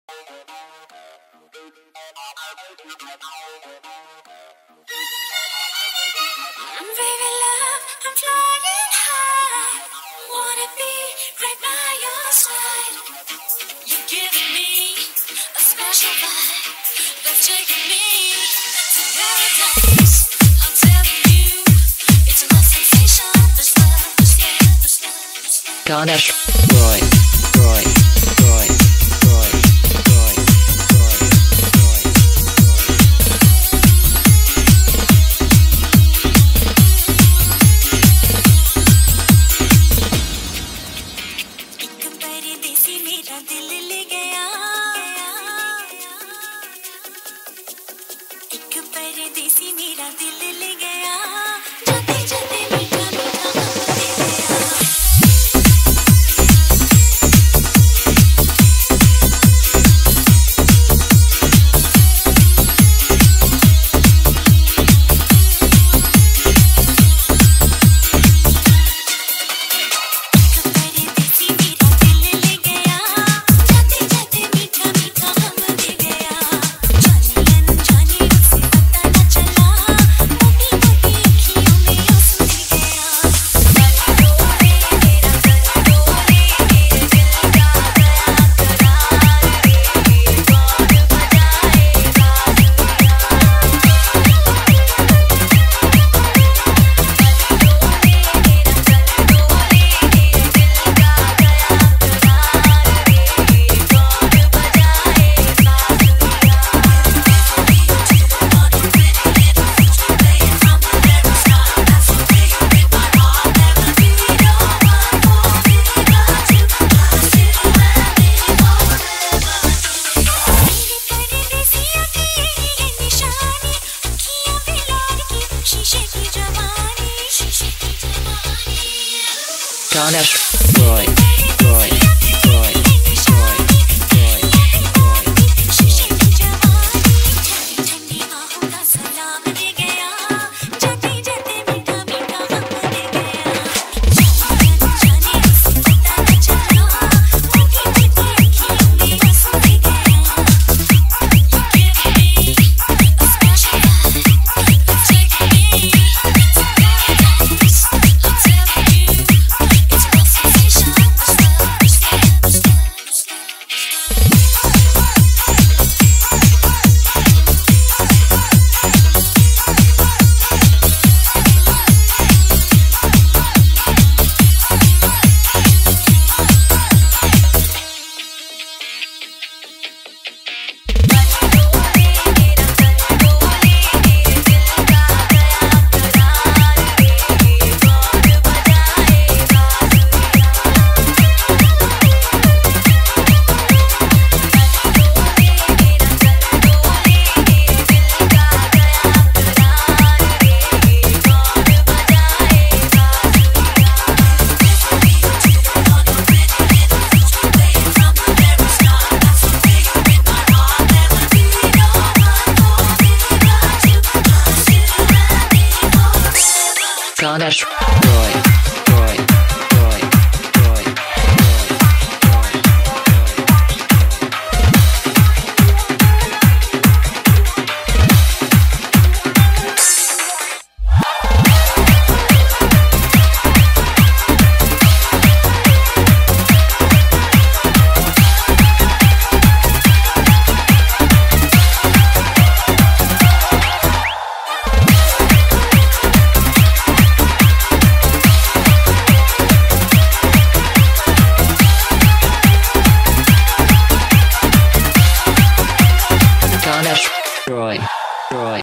Baby love, I'm flying high. Wanna be right by your side. You're giving me a special vibe that's taking me to paradise. I'm telling you, it's my sensation. This love, this love, this love, this love. Ganesh Roy. परदेसी मेरा दिल ले गया जाते जाते मीठा मीठा दे गया Ganesh Roy. Ganesh Roy. Roy.